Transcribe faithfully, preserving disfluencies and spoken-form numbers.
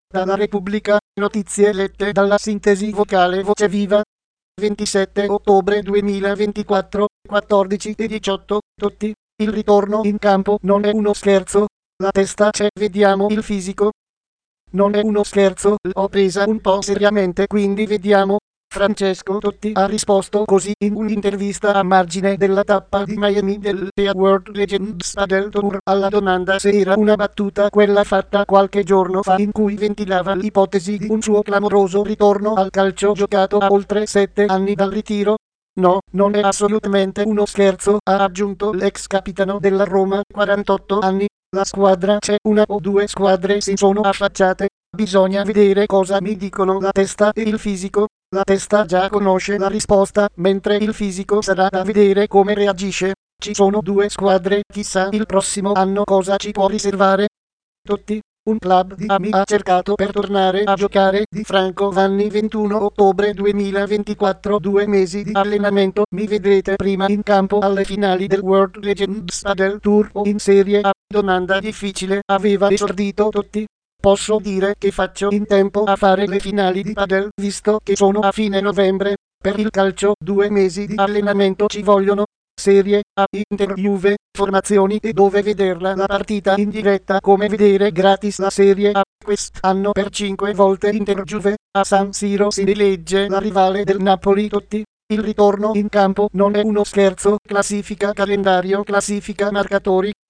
Dalla Repubblica, notizie lette dalla sintesi vocale Voce Viva. ventisette ottobre duemilaventiquattro, quattordici e diciotto, Totti. Il ritorno in campo non è uno scherzo. La testa c'è, vediamo il fisico. Non è uno scherzo, l'ho presa un po' seriamente, quindi vediamo. Francesco Totti ha risposto così in un'intervista a margine della tappa di Miami del P A World Legends Padel Tour alla domanda se era una battuta quella fatta qualche giorno fa in cui ventilava l'ipotesi di un suo clamoroso ritorno al calcio giocato a oltre sette anni dal ritiro. No, non è assolutamente uno scherzo, ha aggiunto l'ex capitano della Roma, quarantotto anni. La squadra c'è, una o due squadre si sono affacciate. Bisogna vedere cosa mi dicono la testa e il fisico. La testa già conosce la risposta, mentre il fisico sarà da vedere come reagisce. Ci sono due squadre, chissà il prossimo anno cosa ci può riservare. Totti, un club di Ami ha cercato per tornare a giocare di Franco Vanni. Ventuno ottobre duemilaventiquattro, due mesi di allenamento, mi vedrete prima in campo alle finali del World Legends Padel Tour o in Serie A? Domanda difficile, aveva esordito Totti. Posso dire che faccio in tempo a fare le finali di padel, visto che sono a fine novembre. Per il calcio due mesi di allenamento ci vogliono. Serie A, Inter Juve, formazioni e dove vederla la partita in diretta, come vedere gratis la Serie A. Quest'anno per cinque volte Inter Juve, a San Siro si elegge la rivale del Napoli. Totti. Il ritorno in campo non è uno scherzo, classifica calendario, classifica marcatori.